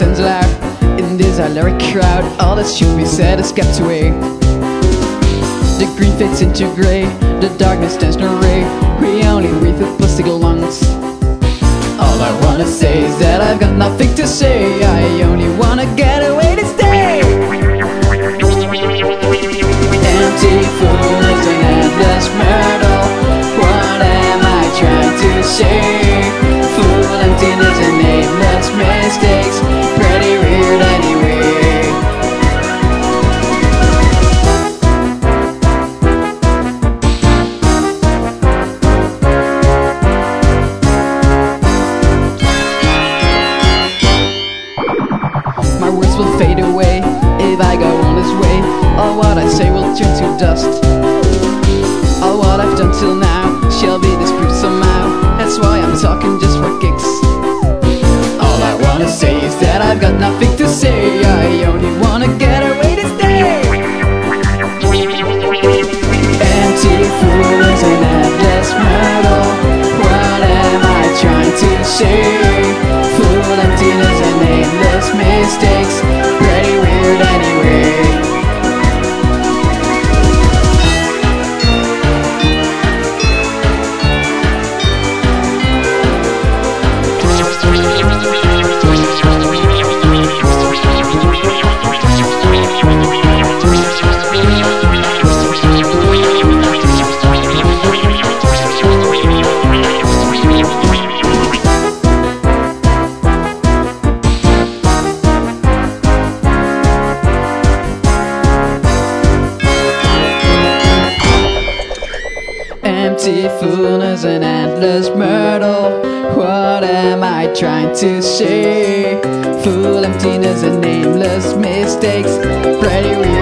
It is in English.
stands out in this lyric crowd. All that should be said is kept away. The green fades into grey, the darkness stands no ray. We only breathe with plastic lungs. All I wanna say is that I've got nothing to say. I only wanna get away this day. Empty fool is an endless murder. What am I trying to say? Full emptiness and aimless mistakes. Pretty weird anyway. My words will fade away if I go on this way. All what I say will turn to dust. All what I've done till now shall be disproved somehow. That's why I'm talking just for kicks. All I wanna say is that I've got nothing to say. I only wanna get away this day. Empty fool is an endless murder. What am I trying to say? Full emptiness and aimless mistakes. Pretty weird anyway. Empty fullness and endless murder. What am I trying to say? Full emptiness and aimless mistakes. Pretty